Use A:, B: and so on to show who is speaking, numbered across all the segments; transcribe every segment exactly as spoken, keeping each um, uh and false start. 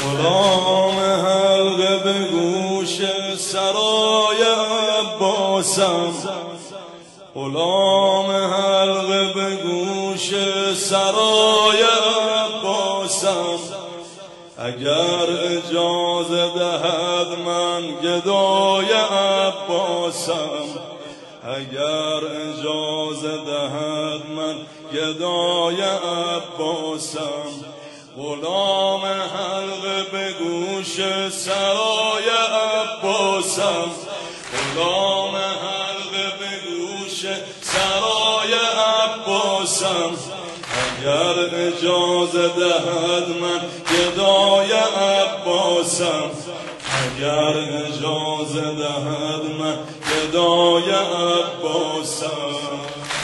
A: غلام حلقه به گوش سرای عباسم، غلام حلقه به گوش سرای عباسم. اگر اجازه دهد من گدای عباسم، اگر اجازه دهد من گدای عباسم. غلام حلقه به گوش سرای عباسم، غلام حلقه به گوش سرای عباسم. اگر اجازه دهد من گدای عباسم، اگر اجازه دهد من گدای عباسم.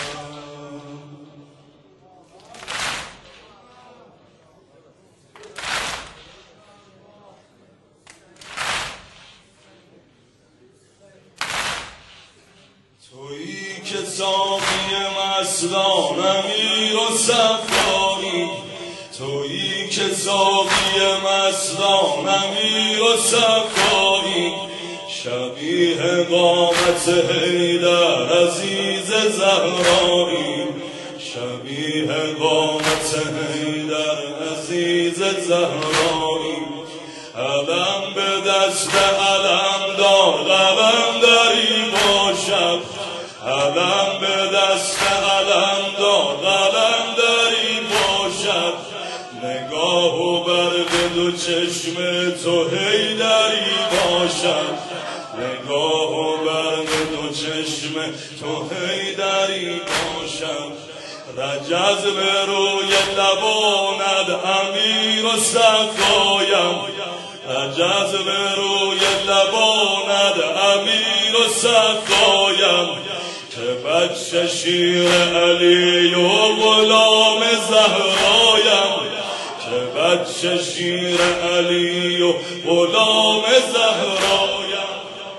A: تویی که ساقی مستانمی و صفایی، تویی که ساقی مستانمی و صفایی. شبیه قامت حیدر عزیز زهرایی، شبیه قامت حیدر عزیز زهرایی. علم به دست علم دار قلم داری باشد، علم به دست علم دار قلم داری باشد. نگاه و برق دو چشم تو حیدری باشد، نگاه و برق دو چشم تو حیدری باشد. رجز به روی لبانت امیر و صفایم، رجز به روی لبانت امیر و صفایم. که بچه شیر علی و غلام زهرایم، که بچه شیر علی و غلام زهرایم.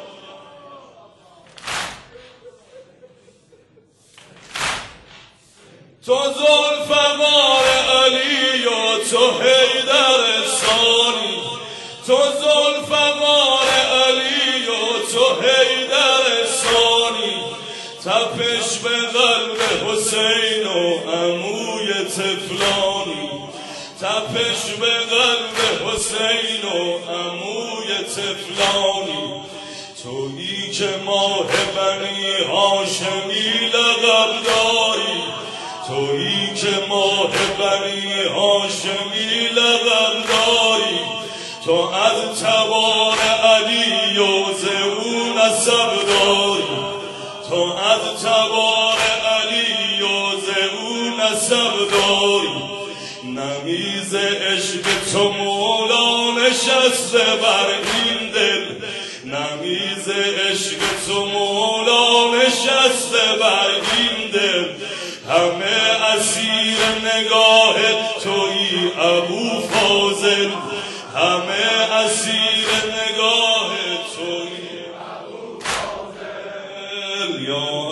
A: تو ذوالفقار علی و تو حیدر ثانی، تو ذوالفقار علی و تو حیدر ثانی. تپش به قلب حسین و عموی طفلانی، تپش به قلب حسین و عموی طفلانی. تویی که ماه بنی هاشمی لقب داری، تویی که ماه بنی هاشمی لقب داری. تو از تبار علی و زئو نسب داری، تو از تبار علی و زئو نسب داری. نمیز عشق تو مولا نشسته بر این دل، نمیز عشق تو مولا نشسته بر این دل. همه اسیر نگاه تویی ابو فاضل، همه اسیر نگاه تویی ابو فاضل. یا